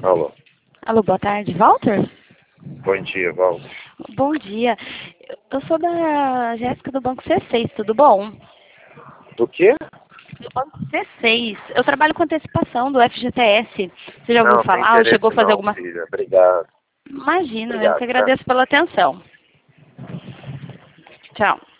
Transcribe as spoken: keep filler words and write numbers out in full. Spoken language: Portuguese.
Alô. Alô, boa tarde, Walter? Bom dia, Walter. Bom dia. Eu sou da Jéssica do Banco C seis, tudo bom? Do quê? Do Banco C seis. Eu trabalho com antecipação do F G T S. Você já ouviu Não, tem falar ou chegou a interesse fazer não, alguma... filha. Obrigado. Imagina, eu Obrigado, que tá? agradeço pela atenção. Tchau.